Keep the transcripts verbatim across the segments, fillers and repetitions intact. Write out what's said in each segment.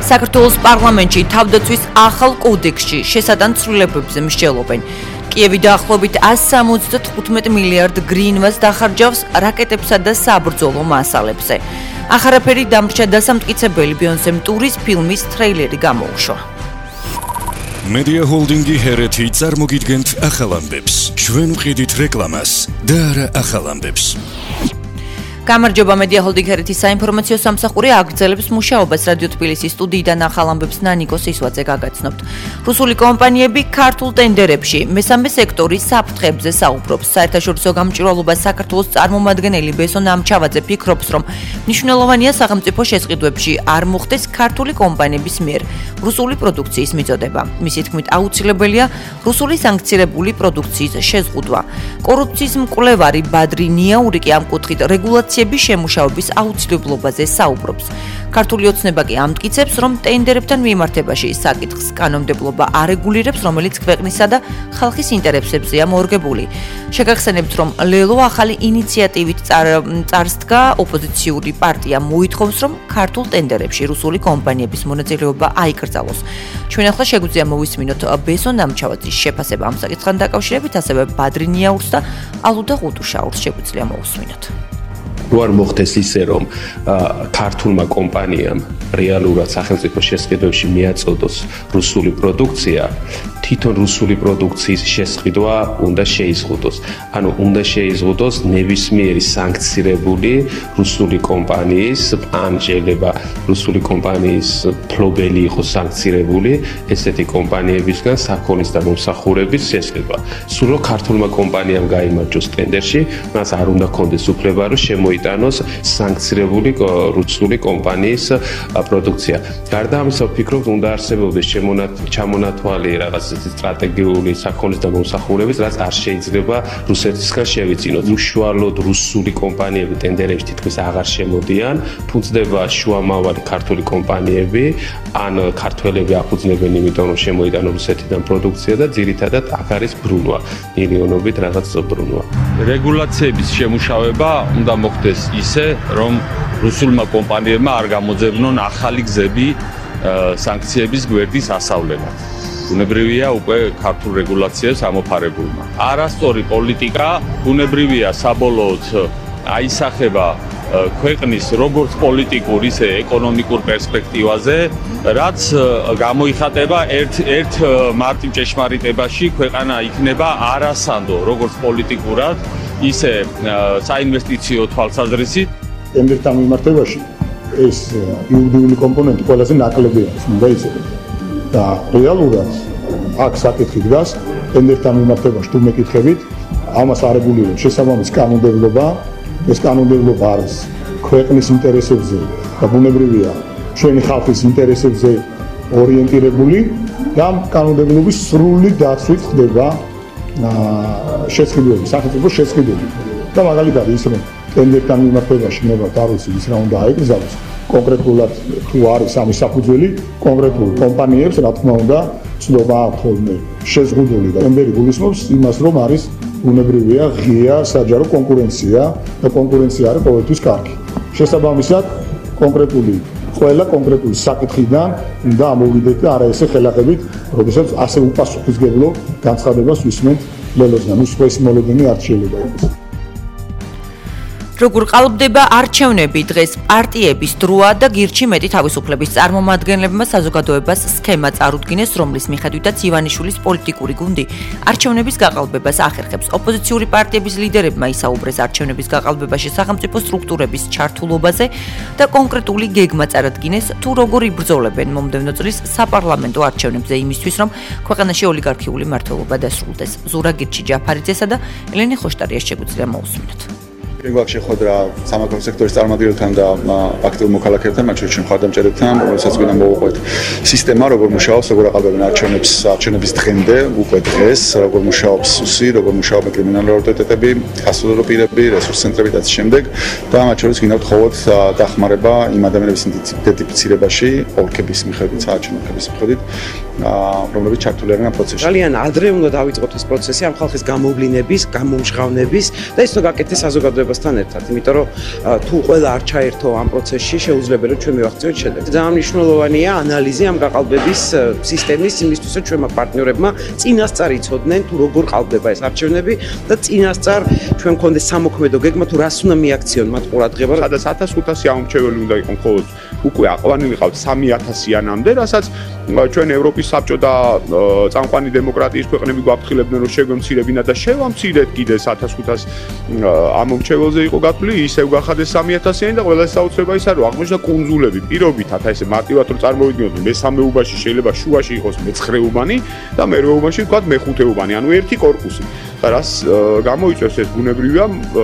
საქართველოს პარლამენტში თავდაცვის ახალ კოდექსში შესატან ცვლილებებზე მსჯელობენ. კიევი დაახლოებით one seventy-five მილიარდ გრინვას დახარჯავს რაკეტებსა და საბრძოლო მასალებზე. ახარაფერი დამრჩა დასამტკიცებელი ბიონსემ ტურის ფილმის ტრეილერი გამოუშვა. Media Holdingi ჰერეთი წარმოგიდგენთ ახალ ამბებს. ჩვენ ვყიდით რეკლამას და არა ახალ ამბებს. გამარჯობა Media Holding ჰერეთის საინფორმაციო სამსახური აგრძელებს მუშაობას რადიო თბილისის სტუდიიდან ახალ ამბებს ნანიკო სისვაძე გაგაცნობთ. რუსული კომპანიები ქართულ ტენდერებში მესამე სექტორის საფრთხებზე საუბრობს. საერთაშორისო გამჭვირვალობა საქართველოს წარმომადგენელი ბესო ნამჩავაძე ფიქრობს, რომ მნიშვნელოვანია სახელმწიფო შესყიდვებში არ მოხდეს ქართული კომპანიების მიერ რუსული პროდუქციის მიწოდება. მისი თქმით, აუცილებელია რუსული სანქცირებული პროდუქციის შეზღუდვა. კორუფციის მკვლევარი ბადრი ნიაური კი ამ კუთხით რეგულაცია შემუშავების აუცილებლობაზე საუბრობს. ქართული ოცნება კი ამტკიცებს, რომ ტენდერებთან მიმართებაში საკითხს კანონმდებლობა არეგულირებს, რომელიც ქვეყნისა და ხალხის ინტერესებზეა მორგებული. შეგახსენებთ, რომ ლელო ახალი ინიციატივით წარსდგა ოპოზიციური პარტია მოითხოვს, რომ ქართულ ტენდერებში რუსული კომპანიების მონაწილეობა აიკრძალოს. ჩვენ ახლა შეგვიძლია მოვისმინოთ ბესო ნამჩავაძის შეფასება ამ საკითხთან დაკავშირებით, ასევე ბადრი ნიაურს და ალუდა ყუტუშაურს შეგვიძლია მოვისმინოთ. რო არ მოხდეს ისე, რომ ქართულმა კომპანიამ რეალურად სახელმწიფო შესყიდვებში მიაწოდოს რუსული პროდუქცია, თვითონ რუსული პროდუქციის შესყიდვა უნდა შეიზღუდოს. ანუ უნდა შეიზღუდოს ნებისმიერი სანქცირებული რუსული კომპანიის ან შეიძლება რუსული კომპანიის ფლობელი იყოს სანქცირებული ესეთი კომპანიებისგან საქონლის და მომსახურების შესყიდვა. სულ რომ ქართულმა კომპანიამ გაიმარჯვოს ტენდერში, მას არ უნდა კონდეს უფლება, რომ შემოიტანოს სანქცირებული რუსული კომპანიის პროდუქცია. გარდა ამისა, ვფიქრობ, უნდა არსებობდეს ჩამონათვალი რაღაც სტრატეგიული საქონლის და მომსახურების, რაც არ შეიძლება რუსეთისგან შევიწინოთ. უშუალოდ რუსული კომპანიები ტენდერებში თითქმის აღარ შემოდიან, ფუნძდება შუამავალი ქართული კომპანიები, ან ქართველები აფუძნებენ, იმიტომ რომ შემოიტანონ რუსეთიდან პროდუქცია და ძირითადად აქ არის ბრუნვა, მილიონობით რაღაც ბრუნვა. რეგულაციების შემუშავება უნდა მოხდეს ისე, რომ რუსულმა კომპანიებმა არ გამოძებნონ ახალი გზები სანქციების გვერდის ასავლელად. ბუნებრივია უკვე ქართულ რეგულაციებს ამოფარებულმა. არასწორი პოლიტიკა ბუნებრივია საბოლოოდ აისახება ქვეყნის როგორც პოლიტიკურ, ისე ეკონომიკურ პერსპექტივაზე, რაც გამოიხატება ერთ ერთ მარტივ ჭეშმარიტებაში ქვეყანა იქნება არასანდო, როგორც პოლიტიკურად, ისე საინვესტიციო თვალსაზრისით. ტენდერთან მიმართებაში ეს იურიდიული კომპონენტი ყველაზე ნაკლებია, უნდა იცოდეთ. და რეალურად აქ საკითხი დგას ტენდერთან მიმართებაში თუ მეკითხებით, ამას არეგულირებს შესაბამისი კანონმდებლობა. ეს კანონმდებლობა არის ქვეყნის ინტერესებზე და ბუნებრივია ჩვენი ხალხის ინტერესებზე ორიენტირებული და კანონმდებლობის სრული დაცვით ხდება შესყიდვები, სახელმწიფო შესყიდვები. და მაგალითად ის რომ ტენდერთან მიმართებაში ნებავთ არ ვიცი ის რა უნდა აიკრძალოს, კონკრეტულად თუ არის ამის საფუძველი, კონკრეტულ კომპანიებს რა თქმა უნდა ცნობა აქვთ ხოლმე შეზღუდული და ტენდერი გულისხმობს იმას, რომ არის ბუნებრივია ღია საჯარო კონკურენცია და კონკურენცია არის ყოველთვის კარგი. შესაბამისად კონკრეტული ყველა კონკრეტული საკითხიდან უნდა ამოვიდეთ და არა ესე ხელახებით, როდესაც ასე უპასუხისმგებლო განცხადებას ვისმენთ ლელოსგან, ნუ სხვა ეს მოლოდინი არ შეიძლება იყოს. როგორ ყალბდება არჩევნები დღეს პარტიების დროა და გირჩი მეტი თავისუფლების წარმომადგენლებმა საზოგადოებას სქემა წარუდგინეს, რომლის მიხედვითაც ივანიშვილის პოლიტიკური გუნდი არჩევნების გაყალბებას ახერხებს. ოპოზიციური პარტიების ლიდერებმა ისაუბრეს არჩევნების გაყალბებაში სახელმწიფო სტრუქტურების ჩართულობაზე და კონკრეტული გეგმა წარადგინეს, თუ როგორ იბრძოლებენ მომდევნო წლის საპარლამენტო არჩევნებზე იმისთვის, რომ ქვეყანაში ოლიგარქიული მმართველობა დასრულდეს. ზურა გირჩი ჯაფარიძესა და ელენე ხოშტარიას შეგვიძლია მოусმინოთ. პირველ შეხვედრა სამართლის სექტორის წარმომადგენელთან და აქტიურ მოქალაქეებთან, მათ შორის მხარდამჭერებთან, რომელსაც გვინდა მოვუყვეთ სისტემა, როგორ მუშაობს, როგორ აყალბებენ არჩევნებს, არჩევნების დღემდე, უკვე დღეს, როგორ მუშაობს სუსი, როგორ მუშაობენ კრიმინალური ავტორიტეტები, ხასულიერი პირები, რესურს ცენტრები და ამ შემდეგ და მათ შორის გვინდა ვთხოვოთ დახმარება იმ ადამიანების იდენტიფიცირებაში, ოლქების მიხედვით, საარჩევნო ოლქების მიხედვით, რომლებიც ჩართული არიან ამ პროცესში. ძალიან ადრე უნდა დავიწყოთ ეს პროცესი ამ ხალხის გამოვლინების, გამომჟღავნების და ის უნდა გაკეთდეს საზოგადოებრივ განვითარებასთან ერთად, იმიტომ რომ თუ ყველა არ ჩაერთო ამ პროცესში, შეუძლებელია ჩვენ მივახციოთ შედეგს. ძალიან მნიშვნელოვანია ანალიზი ამ გაყალბების სისტემის იმისთვის, რომ ჩვენმა პარტნიორებმა წინასწარ იცოდნენ თუ როგორ ყალბდება ეს არჩევნები და წინასწარ ჩვენ გქონდეს სამოქმედო გეგმა თუ რას უნდა მიაქციონ მათ ყურადღება. სადაც ათას ხუთასი ამომრჩეველი უნდა იყოს მხოლოდ უკვე აყვანილი ყავთ სამი ათასიანამდე, რასაც ჩვენ ევროპის საბჭო და წამყვანი დემოკრატიის ქვეყნები გვაფრთხილებდნენ, რომ შეგვემცირებინა და შევამცირეთ კიდეს ათას ხუთას ამომრჩეველზე იყო გათვლილი, ისევ გახადეს სამი ათასიანი და ყველა საოცრება ის არის, რომ აღმოჩნდა კუნძულები პირობითად, აი ესე მარტივად რომ წარმოვიდგინოთ, მესამეობაში შეიძლება შუაში იყოს მეცხრეუბანი და მერვეობაში ვთქვათ მეხუთეუბანი, ანუ ერთი კორპუსი. და რას გამოიწვევს ეს ბუნებრივია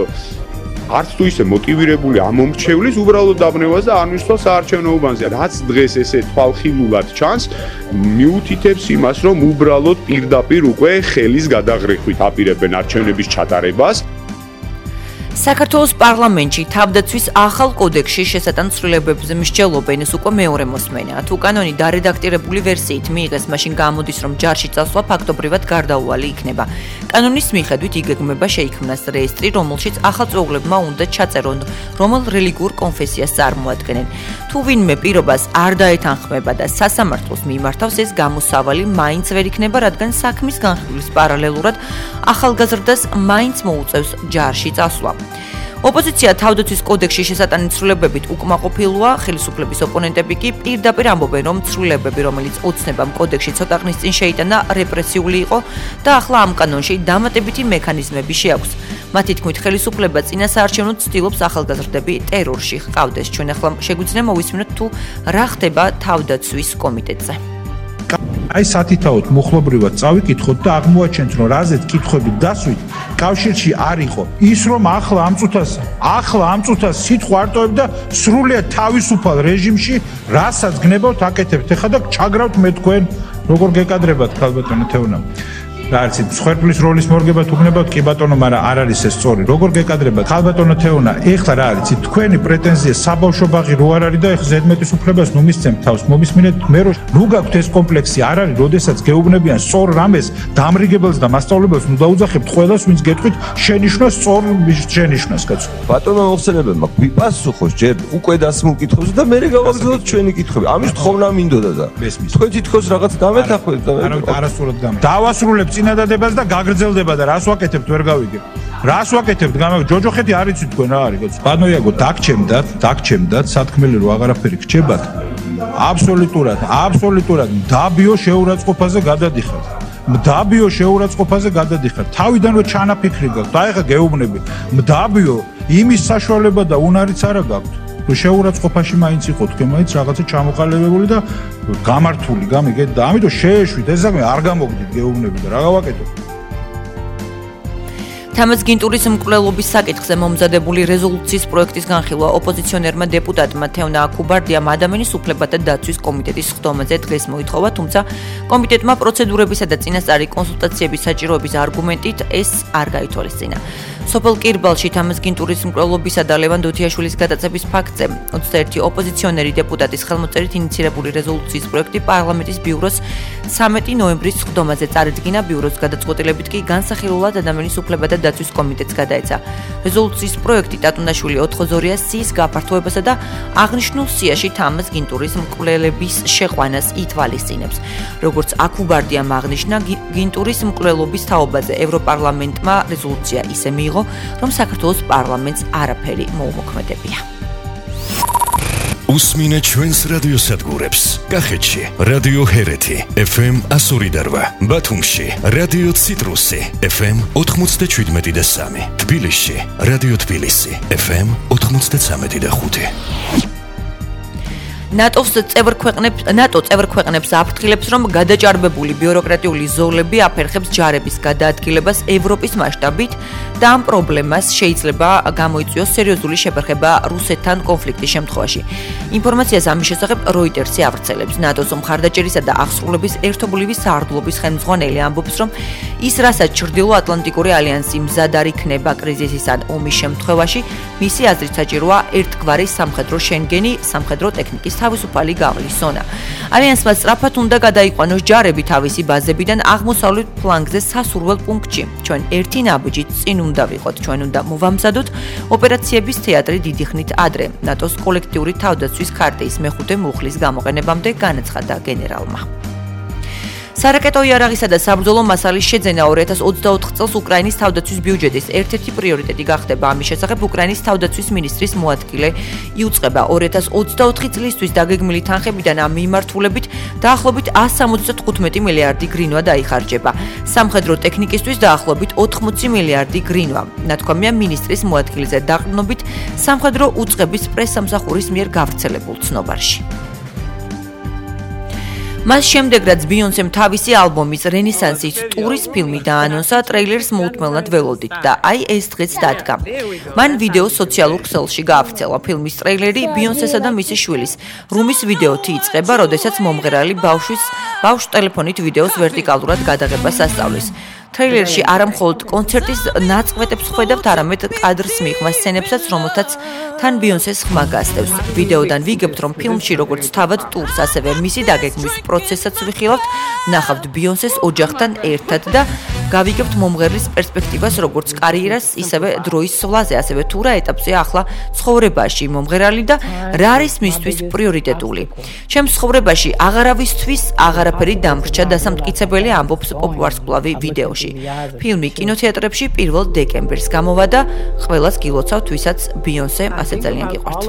არც თუ ისე მოტივირებული ამომრჩევლის უბრალოდ დაბნევას და არ მისვლა საარჩევნო უბანზე. რაც დღეს ესე თვალხილულად ჩანს, მიუთითებს იმას, რომ უბრალოდ პირდაპირ უკვე ხელის გადაღრეხვით აპირებენ არჩევნების ჩატარებას. საქართველოს პარლამენტში თავდაცვის ახალ კოდექსში შესატან ცვლილებებზე მსჯელობენ, ეს უკვე მეორე მოსმენაა. თუ კანონი დარედაქტირებული ვერსიით მიიღეს, მაშინ გამოდის, რომ ჯარში წასვლა ფაქტობრივად გარდაუვალი იქნება. კანონის მიხედვით იგეგმება შეიქმნას რეესტრი, რომელშიც ახალ წვეულებმა უნდა ჩაწერონ, რომელ რელიგიურ კონფესიას წარმოადგენენ. თუ ვინმე პირობას არ დაეთანხმება და სასამართლოს მიმართავს, ეს გამოსავალი მაინც ვერ იქნება, რადგან საქმის განხილვის პარალელურად ახალგაზრდას მაინც მოუწევს ჯარში წასვლა. ოპოზიცია თავდაცვის კოდექსში შესატანი ცვლილებებით უკმაყოფილოა, ხელისუფლების ოპონენტები კი პირდაპირ ამბობენ, რომ ცვლილებები, რომელიც ოცნებამ კოდექსში ცოტა ხნის წინ შეიტანა, რეპრესიული იყო და ახლა ამ კანონში დამატებითი მექანიზმები შეაქვს. მათი თქმით, ხელისუფლება წინასაარჩევნო ცდილობს ახალგაზრდები ტერორში ჰყავდეს. ჩვენ ახლა შეგვიძლია მოვისმინოთ თუ რა ხდება თავდაცვის კომიტეტზე. აი სათითაოდ მუხლობრივად წავიკითხოთ და აღმოაჩენთ, რომ რაზეც კითხვები დასვით, კავშირში არ იყო ის, რომ ახლა ამ წუთას, ახლა ამ წუთას სიტყვა არტოვებ და სრულიად თავისუფალ რეჟიმში, რასაც გნებავთ, აკეთებთ ახლა და ჩაგრავთ მე თქვენ, როგორ გეკადრებათ ქალბატონო თეუნა. რა არის მსხვერპლის როლის მორგება თუ გნებავთ, კი ბატონო, მაგრამ არ არის ეს სწორი. როგორ გეკადრებათ ქალბატონო თეუნა, ეხლა რა არის თქვენი პრეტენზია საბავშვო ბაღი რო არ არის და ეხლა ზედმეტის უფლებას ნუ მისცემთ თავს, მომისმინეთ მე რო ნუ გაქვთ ეს კომპლექსი არ არის, როდესაც გეუბნებიან სწორ რამეს, დამრიგებელს და მასწავლებელს ნუ დაუძახებთ ყველას, ვინც გეტყვით შენიშვნას სწორ შენიშვნას კაცო. ბატონო მოხსენებელმა გვიპასუხოს ჯერ უკვე დასმულ კითხვებზე და მე გავაგრძელოთ ჩვენი კითხვები. ამის თხოვნა მინდოდა და თქვენ თითქოს რაღაც გამეთახოთ და არა არასწორად გამეთ. დავასრულებ წინადადებას და გაგრძელდება და რას ვაკეთებთ ვერ გავიგებ. რას ვაკეთებთ? ჯოჯოხეთი არ იცით თქვენ რა არის კაცო. ბანოიაგო დაგჩემდათ, დაგჩემდათ, სათქმელი რო აღარაფერი გრჩებათ. აბსოლუტურად, აბსოლუტურად დაბიო შეურაცხყოფაზე გადადიხართ. მდაბიო შეურაცხყოფაზე გადადიხართ. თავიდან რო ჩანაფიქრი გაქვთ, აი ხა გეუბნები. მდაბიო იმის საშუალება და უნარიც არა გაქვთ. შეურაცხყოფაში მაინც იყო თქვენ მაინც რაღაცა ჩამოყალიბებული და გამართული გამიგეთ და ამიტომ შეეშვით ეს საქმე არ გამოგდით გეუბნები და რა გავაკეთოთ. თამაზ გინტურის მკვლელობის საკითხზე მომზადებული რეზოლუციის პროექტის განხილვა ოპოზიციონერმა დეპუტატმა თევნა აკუბარდიამ ადამიანის უფლებათა დაცვის კომიტეტის სხდომაზე დღეს მოითხოვა, თუმცა კომიტეტმა პროცედურებისა და წინასწარი კონსულტაციების საჭიროების არგუმენტით ეს არ გაითვალისწინა. სოფელ კირბალში თამაზ გინტურის მკვლელობისა და ლევან დუთიაშვილის გადაწების ფაქტზე ოცდაერთი ოპოზიციონერი დეპუტატის ხელმოწერით ინიცირებული რეზოლუციის პროექტი პარლამენტის ბიუროს სამეტი ნოემბრის სხდომაზე წარადგინა. ბიუროს გადაწყვეტილებით კი განსახილულად ადამიანის უფლებათა დაცვის კომიტეტს გადაეცა. რეზოლუციის პროექტი ტატუნაშვილი ოთხოზორია სიის გაფართოებასა და აღნიშნულ სიაში თამაზ გინტურის მკვლელების შეყვანას ითვალისწინებს. როგორც აკუბარდიამ აღნიშნა, გინტურის მკვლელობის თაობაზე ევროპარლამენტმა რეზოლუცია ისე მიიღო, რომ საქართველოს პარლამენტს არაფერი მოუმოქმედებია. უსმინე ჩვენს რადიოსადგურებს. კახეთში რადიო ჰერეთი ეფ ემ εκατო ორი და რვა, ბათუმში რადიო ციტრუსი ეფ ემ ოთხმოცდაშვიდმეტი და სამი, თბილისში რადიო თბილისი ეფ ემ ოთხმოცდაცამეტი და ხუთი. ნატოს წევრ ქვეყნებს ნატო წევრ ქვეყნებს აფრთხილებს, რომ გადაჭარბებული ბიუროკრატიული ზოლები აფერხებს ჯარების გადაადგილებას ევროპის მასშტაბით და ამ პრობლემას შეიძლება გამოიწვიოს სერიოზული შეფერხება რუსეთთან კონფლიქტის შემთხვევაში. ინფორმაციას ამის შესახებ როიტერსი ავრცელებს. ნატოს მხარდაჭერისა და აღსრულების ერთობლივი საარდლობის ხელმძღვანელი ამბობს, რომ ის რასაც ჩრდილოატლანტიკური ალიანსი მზად არ იქნება კრიზისის ან ომის შემთხვევაში, მისი აზრით საჭიროა ერთგვარი სამხედრო შენგენი, სამხედრო ტექნიკის თავისუფალი გავლის ზონა. ალიანსმა სწრაფად უნდა გადაიყვანოს ჯარები თავისი ბაზებიდან აღმოსავლეთ ფლანგზე სასურველ პუნქტში. ჩვენ ერთი ნაბიჯით წინ უნდა ვიყოთ, ჩვენ უნდა მოვამზადოთ ოპერაციების თეატრი დიდი ხნით ადრე. ნატოს კოლექტიური თავდაცვის ქარტიის მეხუთე მუხლის გამოყენებამდე განაცხადა გენერალმა. სარაკეტო იარაღისა და საბრძოლო მასალის შეძენა ორი ათას ოცდაოთხ წელს უკრაინის თავდაცვის ბიუჯეტის ერთ-ერთი პრიორიტეტი გახდება. ამის შესახებ უკრაინის თავდაცვის მინისტრის მოადგილე იუწყება ორი ათას ოცდაოთხი წლისთვის დაგეგმილი თანხებიდან ამ მიმართულებით დაახლოებით εκατს სამოცდათხუთმეტი მილიარდი გრინვა დაიხარჯება. სამხედრო ტექნიკისთვის დაახლოებით ოთხმოცი მილიარდი გრინვა. ნათქვამია მინისტრის მოადგილეზე დაყრდნობით სამხედრო უწყების პრესსამსახურის მიერ გავრცელებულ ცნობარში. მას შემდეგ, რაც ბიონსემ თავისი ალბომის რენესანსის ტურის ფილმი დაანონსა, ტრეილერს მოუთმელნად ველოდით და აი ეს დღეც დადგა. მან ვიდეო სოციალურ ქსელში გაავრცელა. ფილმის ტრეილერი ბიონსესა და მისი შვილის რუმის ვიდეოთი იწყება, როდესაც მომღერალი ბავშვის ბავშვ ტელეფონით ვიდეოს ვერტიკალურად გადაღებას ასწავლის. ტრეილერში არა მხოლოდ კონცერტის ნაწყვეტებს ხვედავთ, არამედ კადრს მიიღმა სცენებსაც, რომელთაც თან ბიონსეს ხმა გასდევს. ვიდეოდან ვიგებთ, რომ ფილმში როგორც თავად ტურს, ასევე მისი დაგეგმვის პროცესსაც ვიხილავთ, ნახავთ ბიონსეს ოჯახთან ერთად და გავიგებთ მომღერლის პერსპექტივას, როგორც კარიერას, ისევე დროის სვლაზე, ასევე თუ რა ეტაპზეა ახლა ცხოვრებაში მომღერალი და რა არის მისთვის პრიორიტეტული. ჩემს ცხოვრებაში აღარავისთვის აღარაფერი დამრჩა, დასამტკიცებელი ამბობს პოპვარსკვლავი ვიდეოში. ფილმი კინოთეატრებში პირველ დეკემბერს გამოვა და ყველას გილოცავთ, ვისაც ბიონსე ასე ძალიან გიყვართ.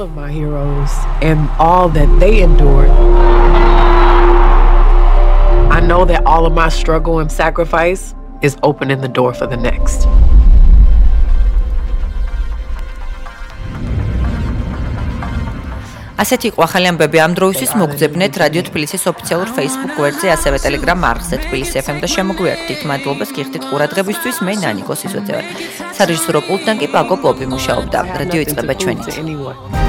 I know that all of my struggle and sacrifice is opening the door for the next. ასეთი იყო ახალი ამბები ამ დროისთვის. მოგძებნეთ რადიო თბილისის ოფიციალურ Facebook გვერდზე, ასევე Telegram არხზე თბილისი ეფ ემ და შემოგვიერთდით. მადლობას გიხდით ყურადღებისთვის. მე ნანიკო სისოძე ვარ. სარეჟისორო პულტთან კი პაკო პოპი მუშაობდა. რადიო იწყება ჩვენით.